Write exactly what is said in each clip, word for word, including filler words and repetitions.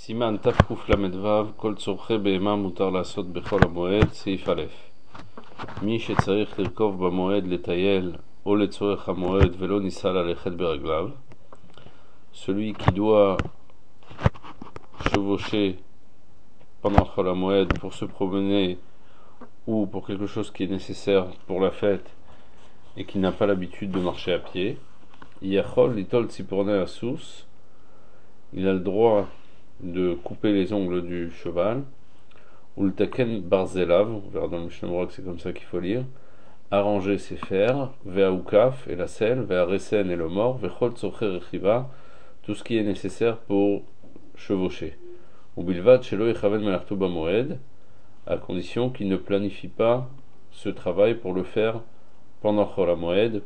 סימן תקל"ו כל צורכי בהמה מותר לעשות בכל המועד. סעיף א' מי שצריך לרכוב במועד לטייל או לצורך המועד ולא ניסה ללכת ברגליו, celui qui doit chevaucher pendant Chol HaMoed pour se promener ou pour quelque chose qui est nécessaire pour la fête et qui n'a pas l'habitude de marcher à pied, Yachol litol tzipornei asous, il a le droit de couper les ongles du cheval, ou le taken barzelav, on verra dans le Mishnah Berurah que c'est comme ça qu'il faut lire, arranger ses fers, ve'aoukaf et la selle, ve'aresen et le mort, ve'chol tzorche rechiva, tout ce qui est nécessaire pour chevaucher. Ou bilvad shelo yechaven melarto bamoed, à condition qu'il ne planifie pas ce travail pour le faire pendant Chol HaMoed,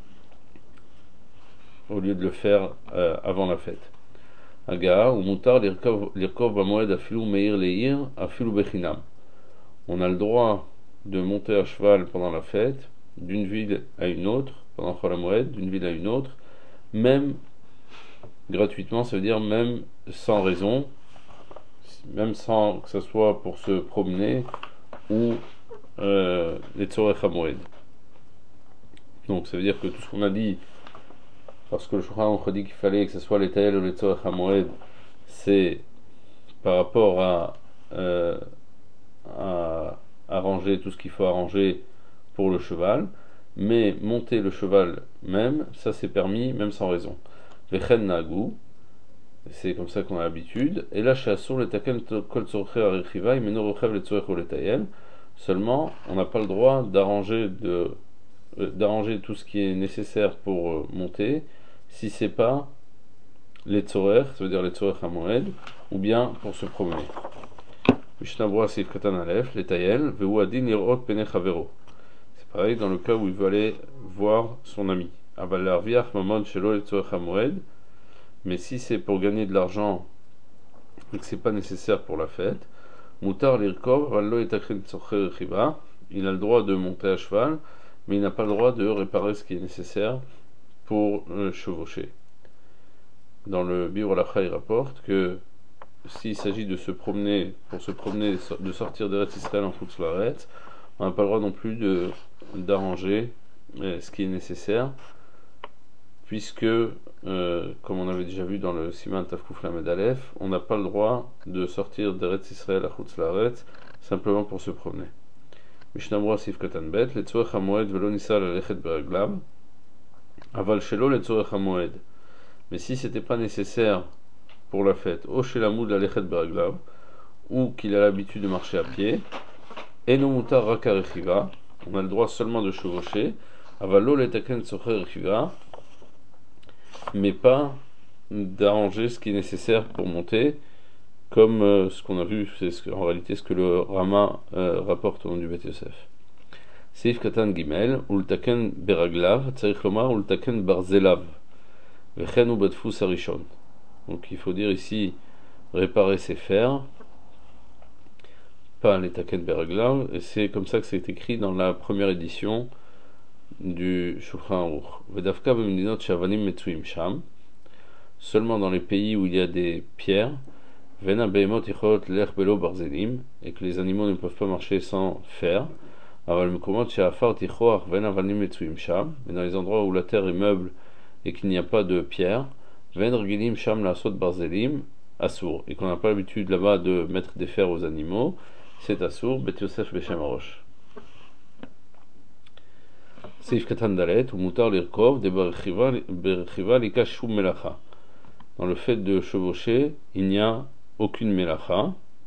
au lieu de le faire euh, avant la fête. Aga ou mutar lirkov bamoed afilu meir leir afilu bechinam. On a le droit de monter à cheval pendant la fête d'une ville à une autre, pendant Chol HaMoed, d'une ville à une autre, même gratuitement, ça veut dire même sans raison, même sans que ce soit pour se promener ou euh, les tzorech HaMoed. Donc ça veut dire que tout ce qu'on a dit, parce que le Shulchan Aruch dit qu'il fallait que ce soit les Tayel ou les Tzorech HaMoed, c'est par rapport à, euh, à arranger tout ce qu'il faut arranger pour le cheval, mais monter le cheval même, ça c'est permis, même sans raison. Vechen Nagu, c'est comme ça qu'on a l'habitude. Et là, chez Assour, le Taken Kol Tzorche Arechiva, il meno Rochev le Tzorech ou les Tayel. Seulement, on n'a pas le droit d'arranger de d'arranger tout ce qui est nécessaire pour euh, monter, si c'est pas les tzorech, ça veut dire les tzorech HaMoed, ou bien pour se promener. Mishnah Berurah Seif Katan Aleph, les Tayel, Vehu Adin Lirot Pene Chavero. C'est pareil dans le cas où il veut aller voir son ami. Aval Larviach Mamon Shelo les tzorech HaMoed, mais si c'est pour gagner de l'argent et que c'est pas nécessaire pour la fête, Mutar Lirkov Aval Lo Etakrin Tzorche Rechiva, il a le droit de monter à cheval, mais il n'a pas le droit de réparer ce qui est nécessaire pour euh, chevaucher. Dans le Biur Halacha, il rapporte que s'il s'agit de se promener, pour se promener, de sortir d'Eretz Israël en Chutz La'aretz, on n'a pas le droit non plus de, d'arranger euh, ce qui est nécessaire, puisque, euh, comme on avait déjà vu dans le Siman Tavkuf Lamed Aleph, on n'a pas le droit de sortir d'Eretz Israël à Chutz La'aretz simplement pour se promener. Mishnah Berurah Seif Katan Bet, le tzorech HaMoed velo nisa lalechet beraglav, aval shelo le tzorech HaMoed. Mais si c'était pas nécessaire pour la fête, o shelamoud lalechet beraglav, ou qu'il a l'habitude de marcher à pied, eno mutar rak harechiva, on a le droit seulement de chevaucher, aval lo letaken tzorche rechiva, mais pas d'arranger ce qui est nécessaire pour monter, comme euh, ce qu'on a vu, c'est ce que, en réalité ce que le Rama euh, rapporte au nom du Beth Yosef. Seif Katan Gimel, Ultaken Beraglav, Tzarich Lomar, Ultaken Barzelav, Vechen ou Badfus Arishon. Donc il faut dire ici réparer ses fers, pas les Taken Beraglav, et c'est comme ça que c'est écrit dans la première édition du Shulchan Aruch. Vedavka B'medinot Shavanim Metzuim Sham, seulement dans les pays où il y a des pierres, et que les animaux ne peuvent pas marcher sans fer. Mais dans les endroits où la terre est meuble et qu'il n'y a pas de pierre, et qu'on n'a pas l'habitude là-bas de mettre des fers aux animaux, c'est assour. Beth Yosef Beshem Arosh. Seif Katan Dalet ou Mutar Lirkov de Berechiva Lika Shum Melacha. Dans le fait de chevaucher, il n'y a aucune melacha.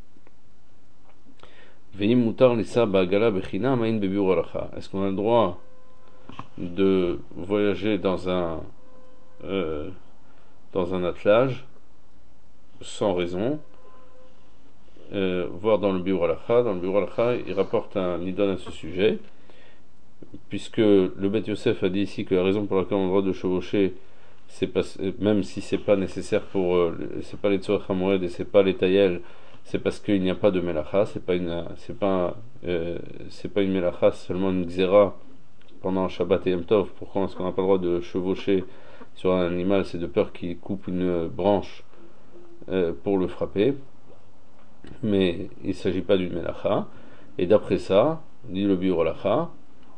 Est-ce qu'on a le droit de voyager dans un euh, dans un attelage sans raison, euh, voire dans le Biur Halacha. Dans le Biur Halacha, il rapporte un nidon à ce sujet, puisque le Beth Yosef a dit ici que la raison pour laquelle on a le droit de chevaucher, c'est pas, même si c'est pas nécessaire pour euh, c'est pas les tzorech HaMoed et c'est pas les tayel, c'est parce qu'il n'y a pas de melacha, c'est pas une c'est pas euh, c'est pas une melacha, c'est seulement une xéra pendant Shabbat et Yom Tov. Pourquoi est-ce qu'on n'a pas le droit de chevaucher sur un animal? C'est de peur qu'il coupe une branche euh, pour le frapper, mais il ne s'agit pas d'une melacha. Et d'après ça, dit le Biur Halacha,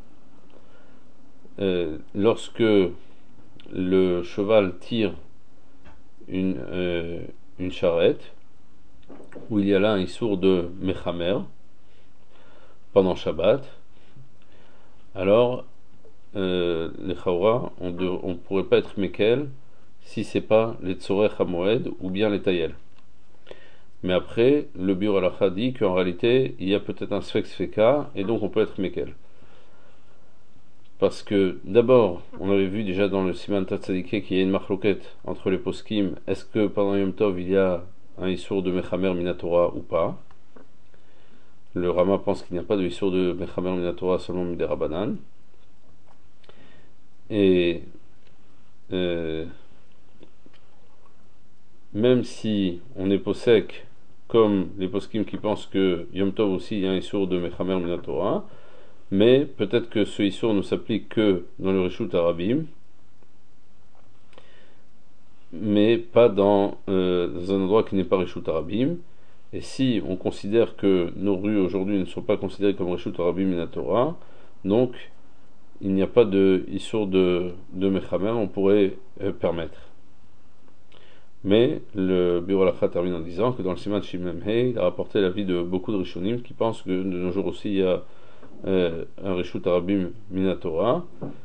euh, lorsque le cheval tire une, euh, une charrette, où il y a là un issour de Mechamer, pendant Shabbat, alors euh, les Chaura, on ne pourrait pas être Mekel si c'est pas les Tzorech HaMoed ou bien les Tayel. Mais après, le Biur Halacha dit qu'en réalité, il y a peut-être un Sfek Sfeka, et donc on peut être Mekel. Parce que d'abord, on avait vu déjà dans le Siman Tatzadike qu'il y a une marloquette entre les poskim. Est-ce que pendant Yom Tov il y a un issour de Mechamer Minatora ou pas? Le Rama pense qu'il n'y a pas de issour de Mechamer Minatora selon Midera Banan. Et euh, même si on est posek comme les poskim qui pensent que Yom Tov aussi il y a un issour de Mechamer Minatora, mais peut-être que ce issour ne s'applique que dans le Rishut Arabim, mais pas dans, euh, dans un endroit qui n'est pas Rishut Arabim. Et si on considère que nos rues aujourd'hui ne sont pas considérées comme Rishut Arabim Minatora, donc il n'y a pas de issour de, de Mechamer, on pourrait euh, permettre. Mais le Biur Halacha termine en disant que dans le Siman Shimem Hei, il a rapporté l'avis de beaucoup de Rishonim qui pensent que de nos jours aussi il y a euh, un Rishut Arabim Minatora,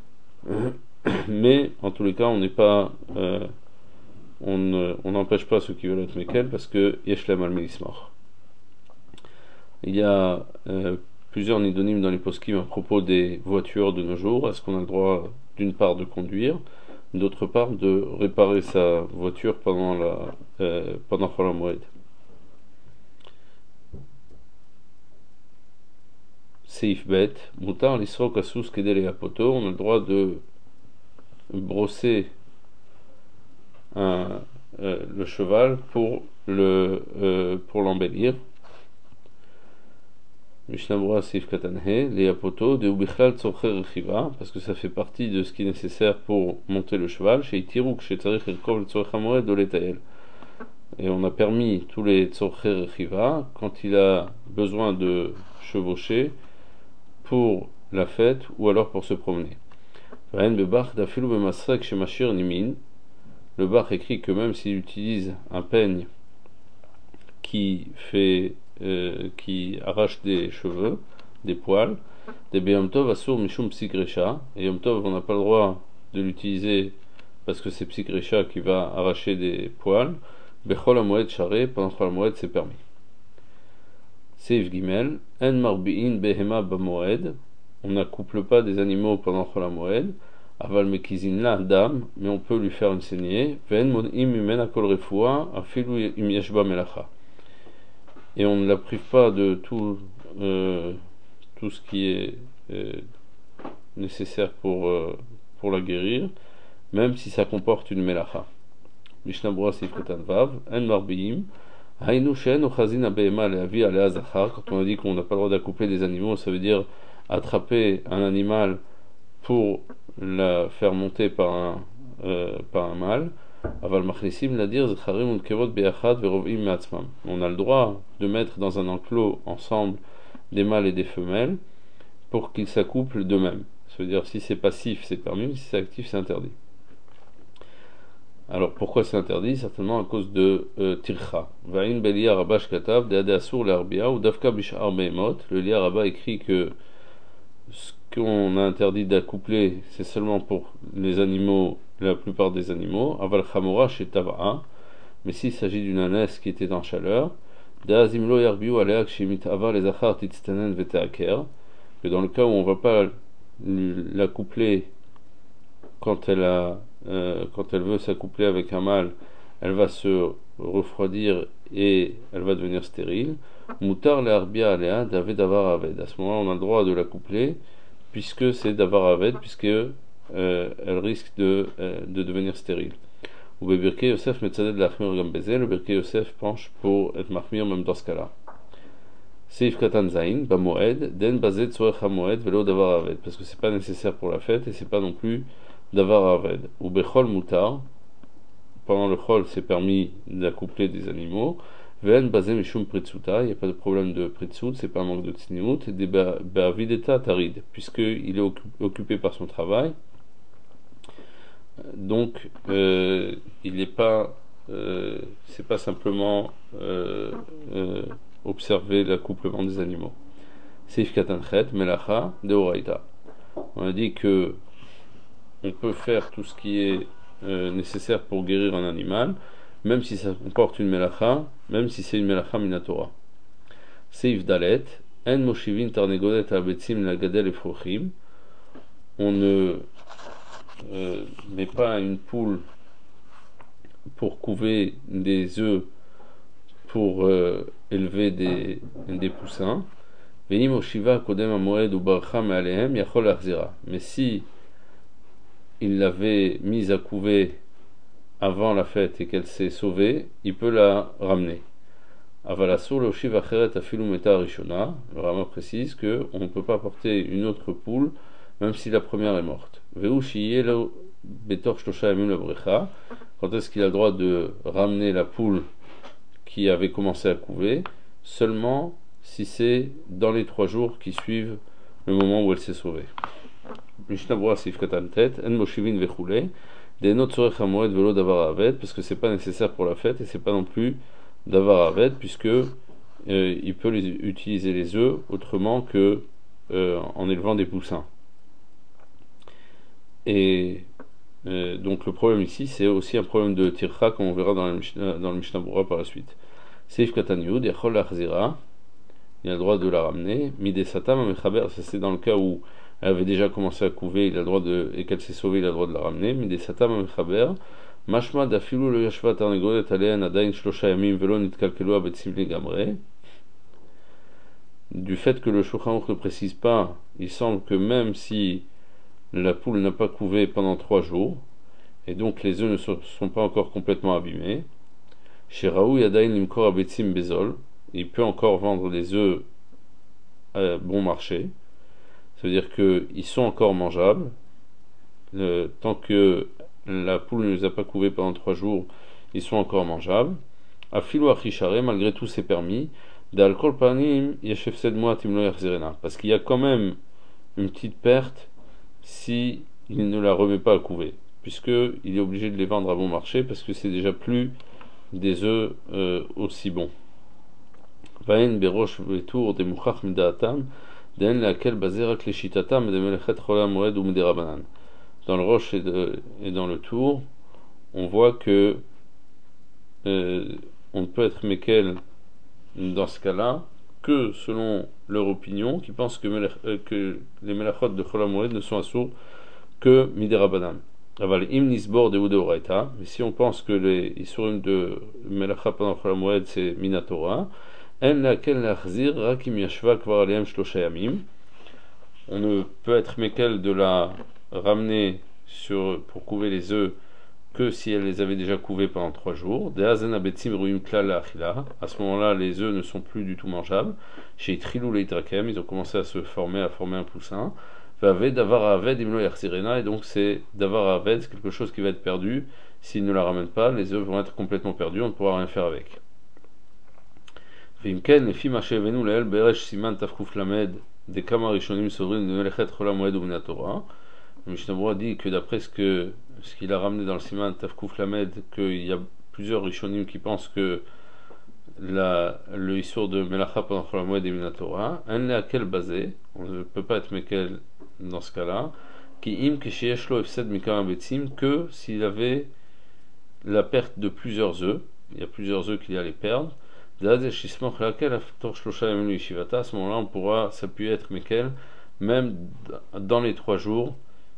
mais en tous les cas on n'est pas euh, on n'empêche pas ceux qui veulent être Mekel parce que Yeshlem al Melismor. Il y a euh, plusieurs nidonymes dans les poskim à propos des voitures de nos jours. Est-ce qu'on a le droit d'une part de conduire, d'autre part de réparer sa voiture pendant la euh, pendant Chol HaMoed? Seif Bet, Mutar l'Isrok Asus Kedele Apoto, on a le droit de brosser un, euh, le cheval pour le euh, pour l'embellir. Mishnah Seif Katanhe, les apoto de Ubichlal Tzorche Rechiva, parce que ça fait partie de ce qui est nécessaire pour monter le cheval, chez Itiruk, chez Tzarich Erkov, le Tzorech HaMoed, Doletael. Et on a permis tous les Tzorche Rechiva quand il a besoin de chevaucher pour la fête ou alors pour se promener. Le Bach écrit que même s'il utilise un peigne qui fait euh, qui arrache des cheveux, des poils, des Yom Tov Asur Mishum Psikrecha, et Yom Tov on n'a pas le droit de l'utiliser parce que c'est Psikrecha qui va arracher des poils. Bechol HaMoed Share, pendant Chol HaMoed c'est permis. Seif Gimel, En Marbi'in Behema Bamoed, on n'accouple pas des animaux pendant Chol HaMoed, Aval Mekizin la dame, mais on peut lui faire une saignée, Ven Mon'im Mimena Kol Refoua, Afilu Im Yeshba Melacha. Et on ne la prive pas de tout, euh, tout ce qui est euh, nécessaire pour, euh, pour la guérir, même si ça comporte une melacha. Mishnah Brura Sif Ketan Vav, En Marbiim, Hainu Shen Ochazin Abehema Leavi Alea Zachar. Quand on a dit qu'on n'a pas le droit d'accoupler des animaux, ça veut dire attraper un animal pour la faire monter par un, euh, par un mâle. Aval machnisim la dire zecharim unkevot beachad verovim meatzmam. On a le droit de mettre dans un enclos ensemble des mâles et des femelles pour qu'ils s'accouplent d'eux-mêmes. Ça veut dire si c'est passif c'est permis, si c'est actif c'est interdit. Alors pourquoi c'est interdit? Certainement à cause de euh, tircha. Va'in belia rabash katav de adasur l'arbia ou davka bishar behemot. Le Lia Rabba écrit que ce qu'on a interdit d'accoupler c'est seulement pour les animaux, la plupart des animaux, aval chamora chez Tava'a, mais s'il s'agit d'une ânesse qui était en chaleur, d'azimlo yarbiu alea kshimit ava les achar titstanen veteaker, que dans le cas où on ne va pas l'accoupler quand elle a euh, quand elle veut s'accoupler avec un mâle, elle va se refroidir et elle va devenir stérile. Mutar le arbia alea david davar aved. À ce moment-là, on a le droit de l'accoupler puisque c'est davar aved, puisque Euh, elle risque de, euh, de devenir stérile. Ou Birkei Yosef metzaded l'achmir gambezé, le Birkei Yosef penche pour être mahmir même dans ce cas-là. Seif katan zain, bamoed, den bazet tzorech hamoed, velo davar aved, parce que c'est pas nécessaire pour la fête et c'est pas non plus davar aved. Ou bechol mutar, pendant le chol, c'est permis d'accoupler des animaux. Ven basé mishum pritsuta, il n'y a pas de problème de pritsut, c'est pas un manque de tsniout. Et des ba'avideta tarid, puisqu'il est occupé par son travail. Donc, euh, il n'est pas, euh, c'est pas simplement euh, euh, observer l'accouplement des animaux. Seif katanchet, melacha, deoraita. On a dit que on peut faire tout ce qui est euh, nécessaire pour guérir un animal, même si ça comporte une melacha, même si c'est une melacha minatora. Seif dalet, en moshivin tarnegodet abetzim lagadel efrochim. On ne euh, met pas une poule pour couver des œufs pour euh, élever des, des poussins. Mais si il l'avait mise à couver avant la fête et qu'elle s'est sauvée, il peut la ramener. Le Rama précise qu'on ne peut pas porter une autre poule même si la première est morte. Quand est-ce qu'il a le droit de ramener la poule qui avait commencé à couver? Seulement si c'est dans les trois jours qui suivent le moment où elle s'est sauvée. Parce que c'est pas nécessaire pour la fête et c'est pas non plus d'avar aved, puisque euh, il peut les, utiliser les œufs autrement que euh, en élevant des poussins. Et euh, donc le problème ici, c'est aussi un problème de tircha, comme on verra dans, Mishnah, dans le Mishnah Bura par la suite. Seif katan yud, yachol lachzira, il a le droit de la ramener. Midesatam amechaber, ça c'est dans le cas où elle avait déjà commencé à couver, il a le droit de, et qu'elle s'est sauvée, il a le droit de la ramener. Midesatam amechaber, mashma dafilu lo yashva tarnegolet alean adain shlosha yamim velo nitkalkelu abetzim legamre. Du fait que le Shulchan Aruch ne précise pas, il semble que même si la poule n'a pas couvé pendant trois jours, et donc les œufs ne sont, sont pas encore complètement abîmés, chez Raoui Adain Limkor Abetzim Bezol, il peut encore vendre les œufs à bon marché. Ça veut dire qu'ils sont encore mangeables. Le, tant que la poule ne les a pas couvés pendant trois jours, ils sont encore mangeables. Afilu Achishare, malgré tout, c'est permis. D'alcool panim yeshef sed moat imlo yachzerena. Parce qu'il y a quand même une petite perte si il ne la remet pas à couver, puisqu'il est obligé de les vendre à bon marché, parce que c'est déjà plus des œufs euh, aussi bons. Vaen berosh vetour de muchach midaatam den laquelle basé rak leshitatam de melechet chola moed ou miderabanan. Dans le roche et, de, et dans le tour, on voit que euh, on ne peut être mekel dans ce cas-là que selon leur opinion, qui pense que, melech, euh, que les melachot de chola moed ne sont assourds que miderabanan. Aval im nisbor de udeoraita, mais si on pense que les isurim de melacha pendant chola moed c'est minatora, en laquelle l'achzir rakim yashva kvar aleim shlosha yamim, on ne peut être mekel de la ramener sur, pour couver les œufs que si elle les avait déjà couvés pendant trois jours. À ce moment-là, les œufs ne sont plus du tout mangeables. Chez Trilou Leitrakem, ils ont commencé à se former, à former un poussin. Et donc c'est Davar Aved, c'est quelque chose qui va être perdu. S'ils ne la ramènent pas, les œufs vont être complètement perdus, on ne pourra rien faire avec. Vimken, les filles Machevenu, Leel, Beresh, Siman, Tafkouf Lamed, des Kamarishonim, Sovrin, de Melechet, Chola Moed, ou Torah. Le Mishnah Bura dit que d'après ce que ce qu'il a ramené dans le Siman Tafkouf Lamed, qu'il y a plusieurs Rishonim qui pensent que la, le Issour de Melacha pendant la Moed et Minatora, un n'est à quel basé, on ne peut pas être Mekel dans ce cas-là, qui im Keshieshlo Efsed Mikam Betzim, que s'il avait la perte de plusieurs œufs, il y a plusieurs œufs qu'il allait perdre, à ce moment-là on pourra s'appuyer être Mekel, même dans les trois jours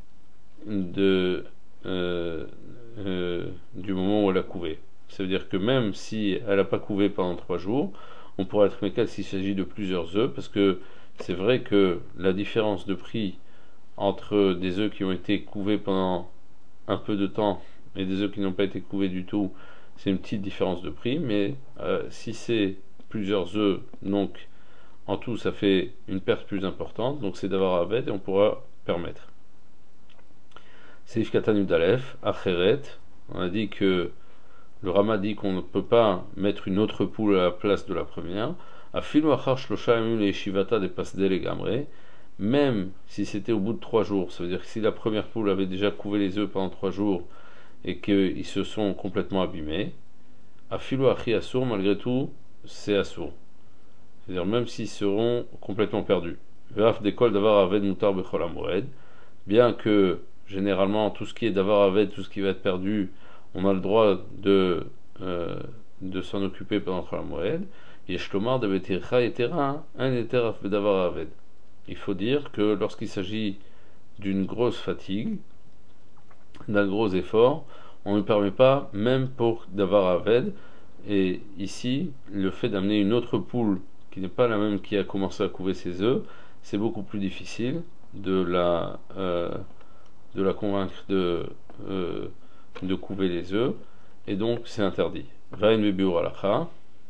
de Euh, euh, du moment où elle a couvé. Ça veut dire que même si elle n'a pas couvé pendant trois jours, on pourra être mécal s'il s'agit de plusieurs œufs, parce que c'est vrai que la différence de prix entre des œufs qui ont été couvés pendant un peu de temps et des œufs qui n'ont pas été couvés du tout, c'est une petite différence de prix, mais euh, si c'est plusieurs œufs, donc en tout ça fait une perte plus importante, donc c'est d'avoir aved et on pourra permettre. Seif Katan Yudalef, Acheret, on a dit que le Rama dit qu'on ne peut pas mettre une autre poule à la place de la première. Afilu achar shlosha yamim leishivata de pasdel egamre, même si c'était au bout de trois jours, ça veut dire que si la première poule avait déjà couvé les œufs pendant trois jours et qu'ils se sont complètement abîmés, afilu achi assour, malgré tout, c'est assour. C'est-à-dire même s'ils seront complètement perdus. Ve'af dekol davar aved mutar bechol hamoed, bien que généralement tout ce qui est davar aved, tout ce qui va être perdu, on a le droit de, euh, de s'en occuper pendant Chol HaMoed. Yeshlomar de betircha etera, un eteraf bedavar aved. Il faut dire que lorsqu'il s'agit d'une grosse fatigue, d'un gros effort, on ne permet pas, même pour davar aved. Et ici, le fait d'amener une autre poule qui n'est pas la même qui a commencé à couver ses œufs, c'est beaucoup plus difficile de la, euh, de la convaincre de, euh, de couver les œufs, et donc c'est interdit. Vain bebiur alacha.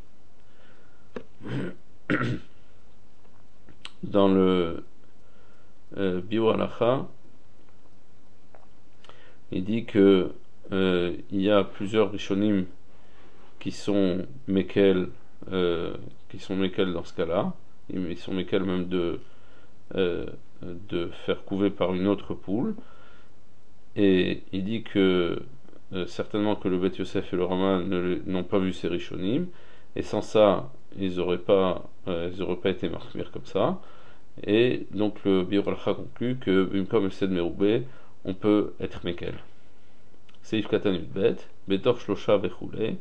Dans le euh, biur alacha, il dit que euh, il y a plusieurs rishonim qui sont mekel, euh, qui sont mekel dans ce cas-là, ils sont mekel même de euh, de faire couver par une autre poule, et il dit que euh, certainement que le Beth Yosef et le Rama n'ont pas vu ces rishonim, et sans ça ils n'auraient pas euh, ils auraient pas été marqués comme ça, et donc le Biur Alcha conclut que Bimkom El Sed Meroubé, on peut être mekel. Seif Katan Yudbet, Betor Shlosha Vechule,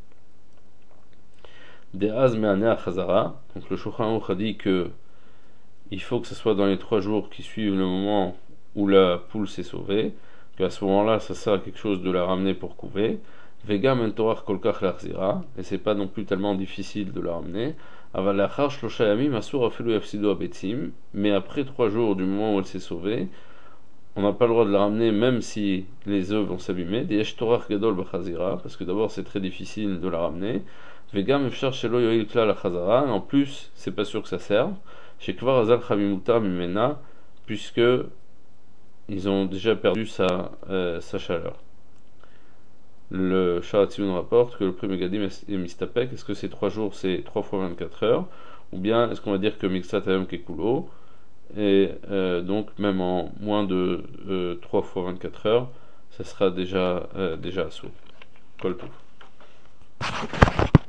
Deaz Me'anea Chazara. Donc le Shulchan Aruch a dit que il faut que ce soit dans les trois jours qui suivent le moment où la poule s'est sauvée, qu'à ce moment-là, ça sert à quelque chose de la ramener pour couver. Vega mentorach kolkach l'achzira, et c'est pas non plus tellement difficile de la ramener. Aval lachar shlosha yamim asur afilu yafsidu abetzim, mais après trois jours du moment où elle s'est sauvée, on n'a pas le droit de la ramener même si les œufs vont s'abîmer. Yesh torach gadol b'chazira, parce que d'abord c'est très difficile de la ramener. Vega mefshar shelo yoil kla la chazara, en plus c'est pas sûr que ça serve. Chez Kvar Azal Chavimuta Mimena, puisque ils ont déjà perdu sa, euh, sa chaleur. Le Sharatzion rapporte que le premier Gadim est mistapek. Est-ce que ces trois jours c'est trois fois vingt-quatre heures, ou bien est-ce qu'on va dire que Mixat Ayom Kekulo, et euh, donc même en moins de euh, trois fois vingt-quatre heures, ça sera déjà, euh, déjà assaut. Kol Tov.